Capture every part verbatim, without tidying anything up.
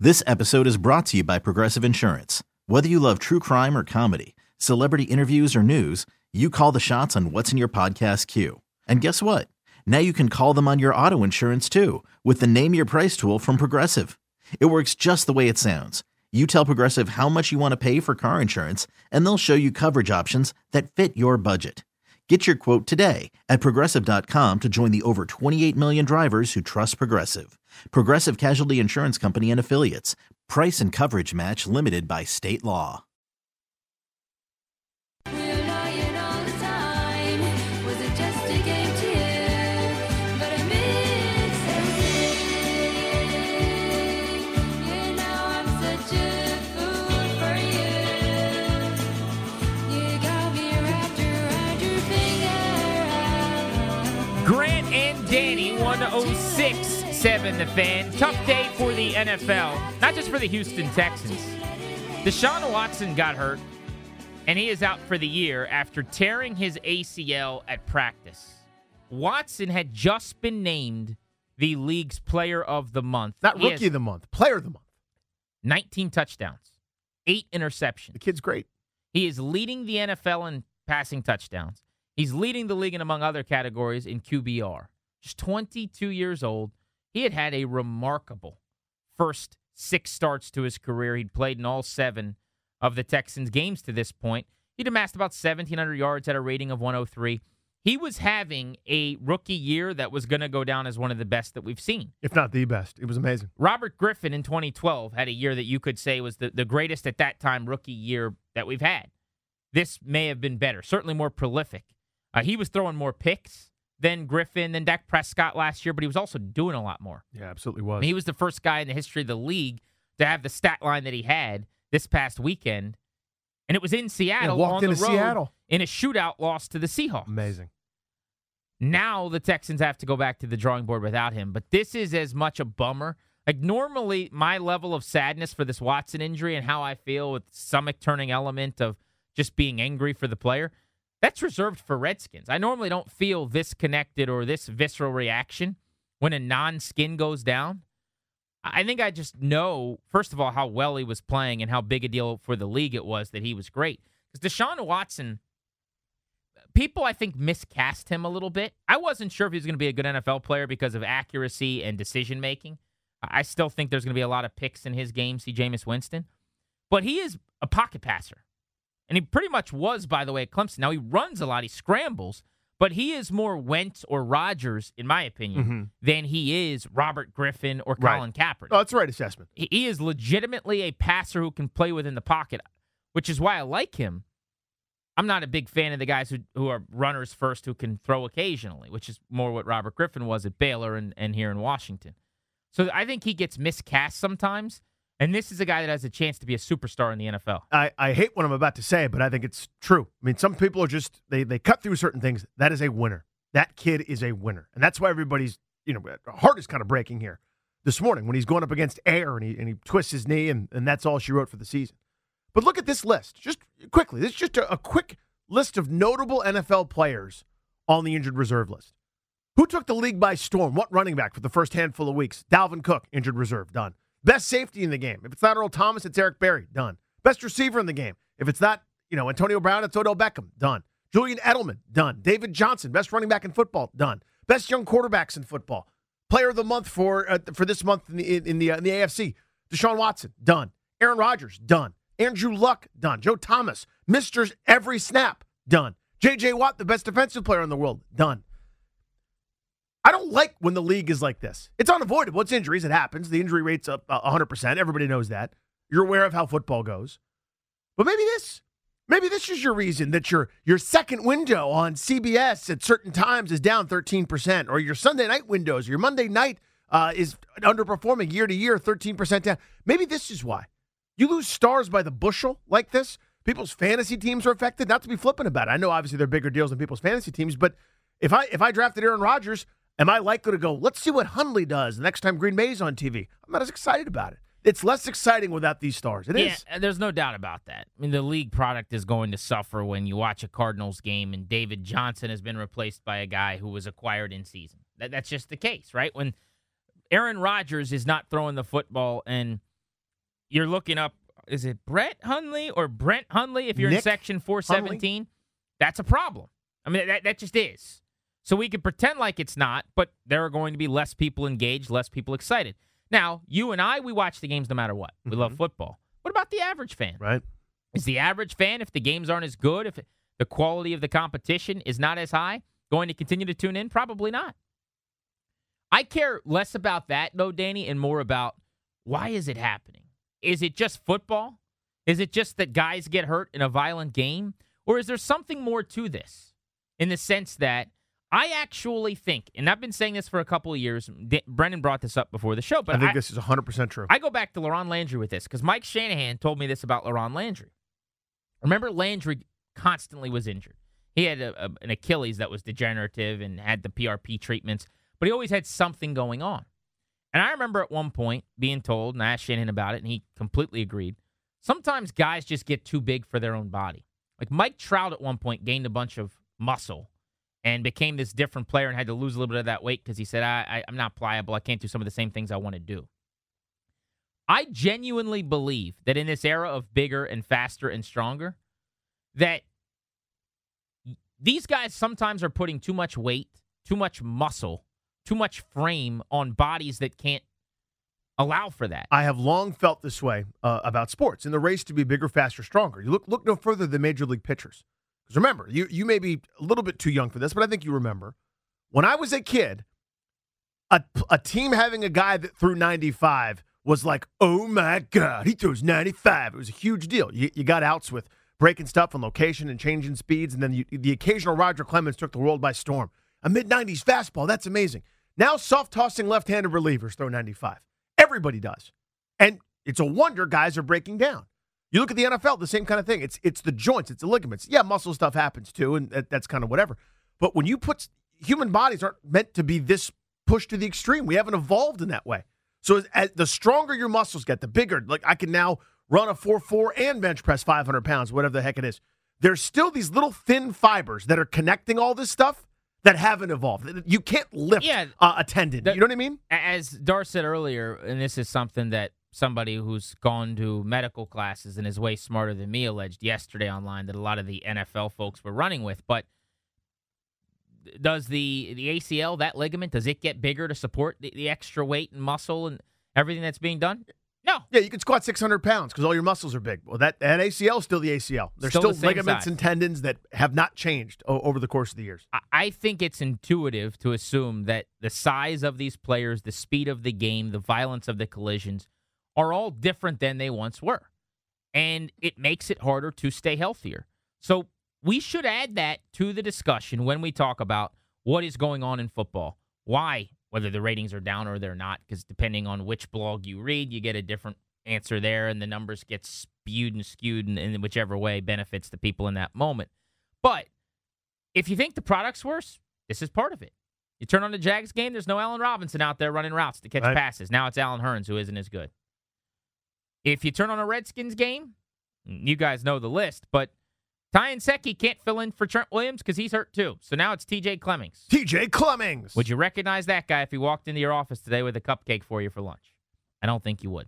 This episode is brought to you by Progressive Insurance. Whether you love true crime or comedy, celebrity interviews or news, you call the shots on what's in your podcast queue. And guess what? Now you can call them on your auto insurance too with the Name Your Price tool from Progressive. It works just the way it sounds. You tell Progressive how much you want to pay for car insurance, and they'll show you coverage options that fit your budget. Get your quote today at Progressive dot com to join the over twenty-eight million drivers who trust Progressive. Progressive Casualty Insurance Company and Affiliates. Price and coverage match limited by state law. Grant and Danny, one oh six point seven The Fan. Tough day for the N F L, not just for the Houston Texans. Deshaun Watson got hurt, and he is out for the year after tearing his A C L at practice. Watson had just been named the league's player of the month. Not He rookie has of the month, player of the month. nineteen touchdowns, eight interceptions. The kid's great. He is leading the N F L in passing touchdowns. He's leading the league in, among other categories, in Q B R. Just twenty-two years old. He had had a remarkable first six starts to his career. He'd played in all seven of the Texans' games to this point. He'd amassed about seventeen hundred yards at a rating of one oh three. He was having a rookie year that was going to go down as one of the best that we've seen. If not the best. It was amazing. Robert Griffin in twenty twelve had a year that you could say was the, the greatest at that time rookie year that we've had. This may have been better, certainly more prolific. Uh, he was throwing more picks than Griffin, than Dak Prescott last year, but he was also doing a lot more. Yeah, absolutely was. I mean, he was the first guy in the history of the league to have the stat line that he had this past weekend, and it was in Seattle Yeah, walked on the into road Seattle. in a shootout loss to the Seahawks. Amazing. Now the Texans have to go back to the drawing board without him, but this is as much a bummer. Like, normally, my level of sadness for this Watson injury and how I feel with stomach-turning element of just being angry for the player, that's reserved for Redskins. I normally don't feel this connected or this visceral reaction when a non-skin goes down. I think I just know, first of all, how well he was playing and how big a deal for the league it was that he was great. Because Deshaun Watson, people, I think, miscast him a little bit. I wasn't sure if he was going to be a good N F L player because of accuracy and decision-making. I still think there's going to be a lot of picks in his game, see Jameis Winston. But he is a pocket passer. And he pretty much was, by the way, at Clemson. Now, he runs a lot. He scrambles. But he is more Wentz or Rodgers, in my opinion, Mm-hmm. than he is Robert Griffin or Right. Colin Kaepernick. Oh, that's the right assessment. He he is legitimately a passer who can play within the pocket, which is why I like him. I'm not a big fan of the guys who, who are runners first who can throw occasionally, which is more what Robert Griffin was at Baylor and, and here in Washington. So I think he gets miscast sometimes. And this is a guy that has a chance to be a superstar in the N F L. I, I hate what I'm about to say, but I think it's true. I mean, some people are just, they, they cut through certain things. That is a winner. That kid is a winner. And that's why everybody's, you know, heart is kind of breaking here this morning when he's going up against air and he, and he twists his knee, and, and that's all she wrote for the season. But look at this list. Just quickly, this is just a, a quick list of notable N F L players on the injured reserve list. Who took the league by storm? What running back for the first handful of weeks? Dalvin Cook, injured reserve, done. Best safety in the game. If it's not Earl Thomas, it's Eric Berry, done. Best receiver in the game. If it's not, you know, Antonio Brown, it's Odell Beckham, done. Julian Edelman, done. David Johnson, best running back in football, done. Best young quarterbacks in football. Player of the month for uh, for this month in the in the, uh, in the A F C. Deshaun Watson, done. Aaron Rodgers, done. Andrew Luck, done. Joe Thomas, Mister Every Snap, done. J J Watt, the best defensive player in the world, done. I don't like when the league is like this. It's unavoidable. It's injuries. It happens. The injury rate's up one hundred percent. Everybody knows that. You're aware of how football goes. But maybe this, maybe this is your reason that your your second window on C B S at certain times is down thirteen percent, or your Sunday night windows, your Monday night uh, is underperforming year to year, thirteen percent down. Maybe this is why. You lose stars by the bushel like this. People's fantasy teams are affected. Not to be flippant about it. I know obviously they're bigger deals than people's fantasy teams, but if I if I drafted Aaron Rodgers, am I likely to go, let's see what Hundley does the next time Green Bay's on T V? I'm not as excited about it. It's less exciting without these stars. It yeah, is. There's no doubt about that. I mean, the league product is going to suffer when you watch a Cardinals game and David Johnson has been replaced by a guy who was acquired in season. That, that's just the case, right? When Aaron Rodgers is not throwing the football and you're looking up, is it Brett Hundley or Brent Hundley if you're Nick in section four seventeen? That's a problem. I mean, that, that just is. So we can pretend like it's not, but there are going to be less people engaged, less people excited. Now, you and I, we watch the games no matter what. We mm-hmm. love football. What about the average fan? Right. Is the average fan, if the games aren't as good, if the quality of the competition is not as high, going to continue to tune in? Probably not. I care less about that, though, Danny, and more about why is it happening? Is it just football? Is it just that guys get hurt in a violent game? Or is there something more to this in the sense that I actually think, and I've been saying this for a couple of years, D- Brendan brought this up before the show, but I think I, this is one hundred percent true. I go back to LaRon Landry with this because Mike Shanahan told me this about LaRon Landry. Remember, Landry constantly was injured. He had a, a, an Achilles that was degenerative and had the P R P treatments, but he always had something going on. And I remember at one point being told, and I asked Shanahan about it, and he completely agreed, sometimes guys just get too big for their own body. Like Mike Trout at one point gained a bunch of muscle and became this different player and had to lose a little bit of that weight because he said, I, I, I'm not pliable. I can't do some of the same things I want to do. I genuinely believe that in this era of bigger and faster and stronger, that these guys sometimes are putting too much weight, too much muscle, too much frame on bodies that can't allow for that. I have long felt this way uh, about sports. In the race to be bigger, faster, stronger, you look look no further than major league pitchers. Because remember, you you may be a little bit too young for this, but I think you remember. When I was a kid, a, a team having a guy that threw ninety-five was like, oh my God, he throws ninety-five. It was a huge deal. You, you got outs with breaking stuff on location and changing speeds, and then you, the occasional Roger Clemens took the world by storm. A mid-nineties fastball, that's amazing. Now soft-tossing left-handed relievers throw ninety-five. Everybody does. And it's a wonder guys are breaking down. You look at the N F L, the same kind of thing. It's it's the joints, it's the ligaments. Yeah, muscle stuff happens too, and that, that's kind of whatever. But when you put – human bodies aren't meant to be this pushed to the extreme. We haven't evolved in that way. So as, as the stronger your muscles get, the bigger. Like I can now run a four four and bench press five hundred pounds, whatever the heck it is. There's still these little thin fibers that are connecting all this stuff that haven't evolved. You can't lift yeah, uh, a tendon. The, you know what I mean? As Dar said earlier, and this is something that somebody who's gone to medical classes and is way smarter than me alleged yesterday online that a lot of the N F L folks were running with. But does the, the A C L, that ligament, does it get bigger to support the, the extra weight and muscle and everything that's being done? No. Yeah, you can squat six hundred pounds because all your muscles are big. Well, that, that A C L is still the A C L. There's still, still the ligaments size. And tendons that have not changed o- over the course of the years. I, I think it's intuitive to assume that the size of these players, the speed of the game, the violence of the collisions are all different than they once were. And it makes it harder to stay healthier. So we should add that to the discussion when we talk about what is going on in football. Why? Whether the ratings are down or they're not, because depending on which blog you read, you get a different answer there, and the numbers get spewed and skewed in, in whichever way benefits the people in that moment. But if you think the product's worse, this is part of it. You turn on the Jags game, there's no Allen Robinson out there running routes to catch right. passes. Now it's Allen Hurns, who isn't as good. If you turn on a Redskins game, you guys know the list, but Ty Nsekhe can't fill in for Trent Williams because he's hurt too. So now it's T J Clemmings. T J Clemmings. Would you recognize that guy if he walked into your office today with a cupcake for you for lunch? I don't think you would.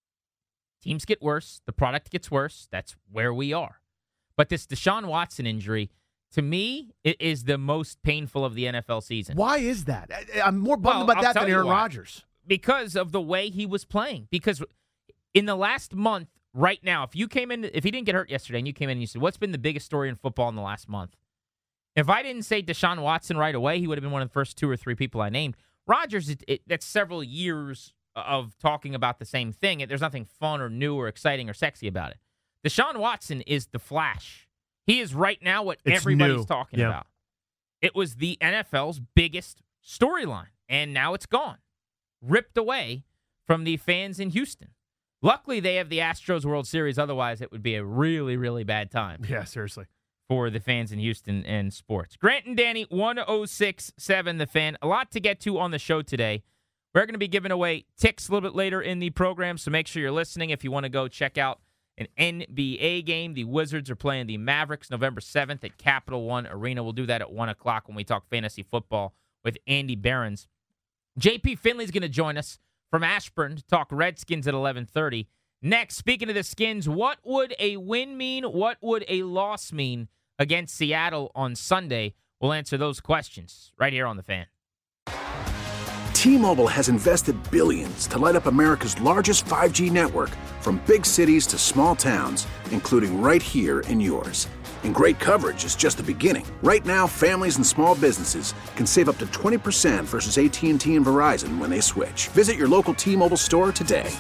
Teams get worse. The product gets worse. That's where we are. But this Deshaun Watson injury, to me, it is the most painful of the N F L season. Why is that? I, I'm more bummed well, about I'll that than Aaron Rodgers. Because of the way he was playing. Because in the last month, right now, if you came in, if he didn't get hurt yesterday and you came in and you said, what's been the biggest story in football in the last month? If I didn't say Deshaun Watson right away, he would have been one of the first two or three people I named. Rodgers, it, it, that's several years of talking about the same thing. There's nothing fun or new or exciting or sexy about it. Deshaun Watson is the Flash. He is right now what it's everybody's new. talking yeah. about. It was the N F L's biggest storyline, and now it's gone. Ripped away from the fans in Houston. Luckily, they have the Astros World Series. Otherwise, it would be a really, really bad time. Yeah, seriously. For the fans in Houston and sports. Grant and Danny, one oh six point seven The Fan. A lot to get to on the show today. We're going to be giving away ticks a little bit later in the program, so make sure you're listening if you want to go check out an N B A game. The Wizards are playing the Mavericks November seventh at Capital One Arena. We'll do that at one o'clock when we talk fantasy football with Andy Behrens. J P Finley's going to join us from Ashburn to talk Redskins at eleven thirty. Next, speaking of the Skins, what would a win mean? What would a loss mean against Seattle on Sunday? We'll answer those questions right here on The Fan. T-Mobile has invested billions to light up America's largest five G network, from big cities to small towns, including right here in yours. And great coverage is just the beginning. Right now, families and small businesses can save up to twenty percent versus A T and T and Verizon when they switch. Visit your local T-Mobile store today.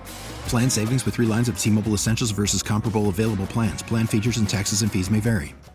Plan savings with three lines of T-Mobile Essentials versus comparable available plans. Plan features and taxes and fees may vary.